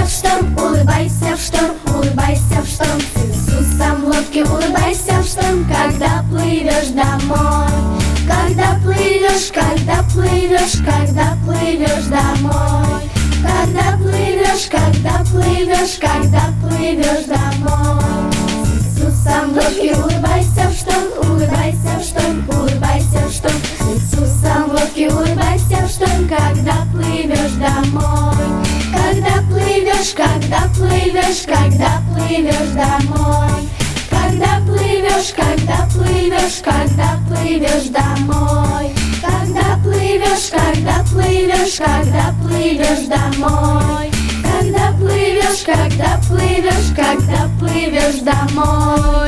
в шторм, улыбайся в шторм, улыбайся в шторм. С Иисусом в лодке улыбайся в шторм, когда плывешь домой. Когда плывешь, когда плывешь, когда плывешь домой. Когда плывешь, когда плывешь, когда плывешь домой. С Иисусом в лодке улыбайся в шторм, улыбайся в шторм, улыбайся в шторм. С Иисусом в лодке улыбайся в шторм, когда плывешь домой. Когда плывешь, когда плывешь, когда плывешь домой. Когда плывешь, когда плывешь, когда плывешь домой. Когда плывешь, когда плывешь, когда плывешь домой. Когда плывешь, когда плывешь, когда плывешь домой.